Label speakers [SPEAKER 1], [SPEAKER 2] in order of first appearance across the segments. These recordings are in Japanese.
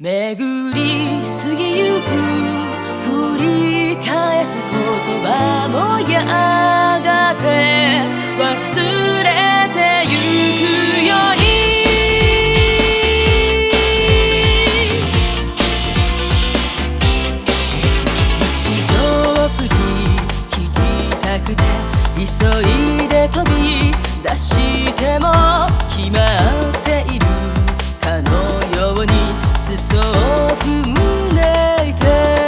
[SPEAKER 1] 巡り過ぎゆく繰り返す言葉もやがて忘れてゆくように日常振り切りたくて急いで飛び出しても決まっているかのように裾を踏んでいて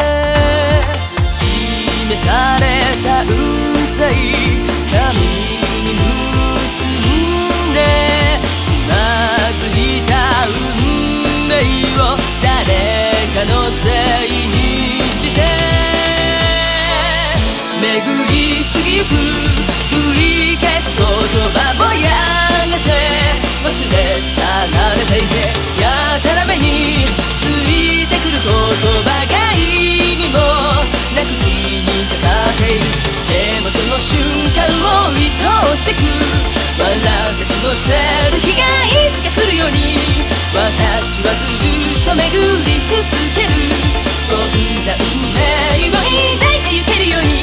[SPEAKER 1] 示されたうさい紙に結んでつまずいた運命を誰かのせいにして巡り過ぎゆく繰り返す言葉もやがて忘れ去られていてやたらめについてくる言葉が意味もなく気にかかっている。でもその瞬間を愛おしく笑って過ごせる日がいつか来るように私はずっと巡り続ける。そんな運命を抱いてゆけるように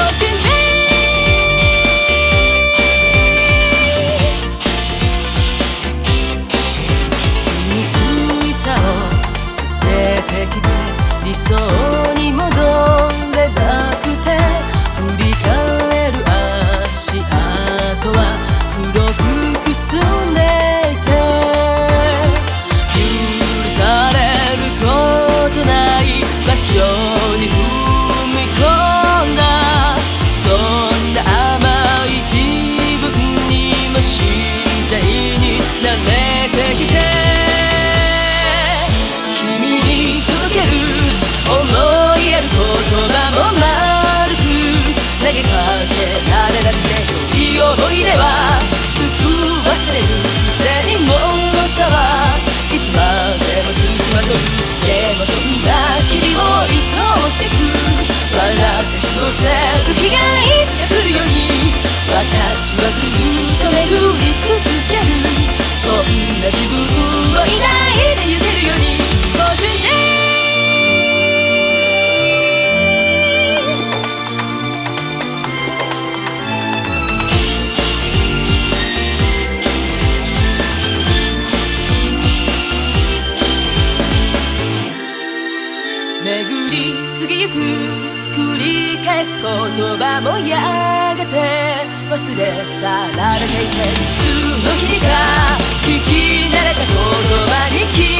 [SPEAKER 1] 理想に戻れなくて振り返る足跡は黒くくすんでいて許されることない場所に踏み込んだ。そんな甘い自分にも次第に慣れてきて言葉も丸く投げかけられなくていい思い出はすぐ忘れる癖にものさはいつまでもつきまとう。でもそんな日々を愛おしく笑って過ごせる日がいつか来るように私はずっと巡り続ける。そんな自分を抱いてゆけるように巡り過ぎゆく繰り返す言葉もやがて忘れ去られていていつの日か聞き慣れた言葉に